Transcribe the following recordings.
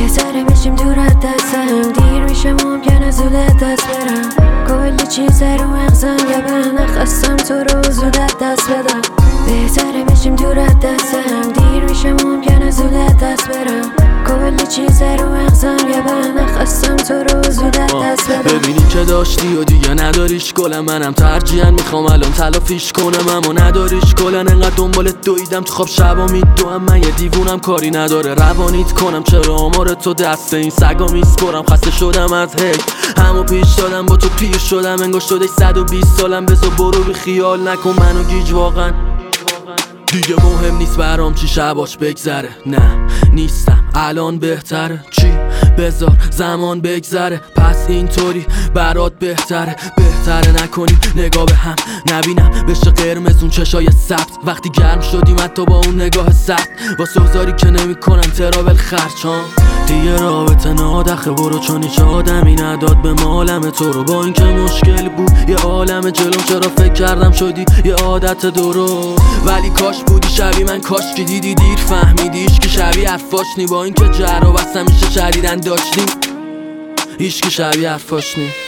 بهتره بشیم دور از دستم، دیر میشه ممکنه زود دست برم. کلی چیز رو مغزم یه بهنه خستم تو رو زود دست بدم. بهتره بشیم دور از دستم، دیر میشه ممکنه زود دست برم. کلی چیز رو مغزم یه بهنه خستم تو رو زود دست بدم. ببینی که داشتی و دیگه نداریش گلم، منم ترجیحاً میخوام الان تلافیش کنم اما نداریش گلن. انقدر دنبالت دویدم تو خواب شبا میدوام، من یه دیوونم کاری نداره روانیت کنم. چرا آمار تو دست این سگا میسپرم، خسته شدم از هی همو پیش دادم با تو پیر شدم. انگار شده 120 سالم، بذار برو بی خیال نکن منو گیج واقعا. دیگه مهم نیست برام چی شباش بگذره، نه نیستم الان بهتره. چی بذار زمان بگذره، پس اینطوری برات بهتره. بهتره نکنی نگاه به هم، نبینم بشه قرمز اون چشای سبز. وقتی گرم شدیم حتی با اون نگاه سخت، واسه اوزاری که نمی کنم ترابل خرچان. دیگه رابطه نادخه برو، چون هیچ آدمی نداد به مالم تو رو. با اینکه مشکل بود یه عالم جلوم، چرا فکر کردم شدی یه عادت درست. ولی کاش بودی شبیه من، کاش که دیدی دیر فهمیدی که شبیه حرفاش نی. با اینکه جر و بس همیشه شدیدن داشتیم، هیچ که شبیه حرفاش نی.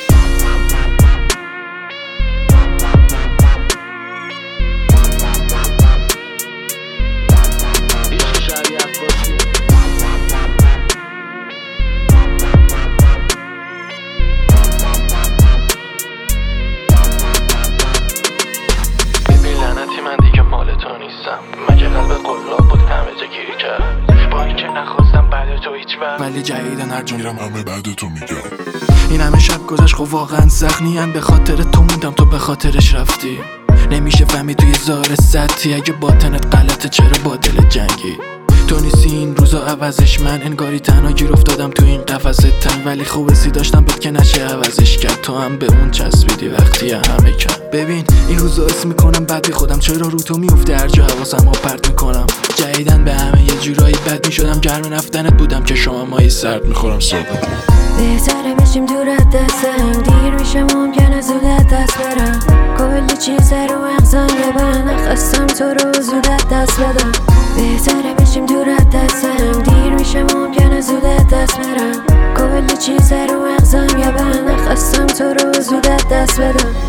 من دیگه مال تو نیستم، مگه قلب قلاب بود همه جا گیری کرد. با اینکه نخواستم بعد تو هیچ وقت، ولی جدیدن هر جا میرم همه بعد تو میگم. این همه شب گذشت خب واقعا زخمیم، به خاطر تو موندم تو به خاطرش رفتی. نمیشه فهمید توی زار سطحی، اگه باطنت غلطه چرا با دل جنگی. تو نیستی این روزا عوضش، من انگاری تنها گیر افتادم تو این قفس تنگ. ولی خوب سی داشتم بود که نشه عوضش کرد، تو هم به اون چسبیدی وقتی همه کرد. ببین این روزا اسم میکنم بعد بی خودم، چرا رو تو میفته هر جا حواسم ها پرت میکنم. جدیدن به همه یه جورایی بد میشدم، گرم رفتنت بودم که شما مایی سرد میخورم سرد میکنم. بهتره بشیم دور از دستم، دیر میشه ممکنه زود دست برم. کلی چیز رو مغزم یه بهنه خستم تو رو زود دست بدم. بهتره بشیم دور از دستم، دیر میشه ممکنه زود دست برم. کلی چیز رو مغزم یه بهنه خستم تو رو زود دست بدم.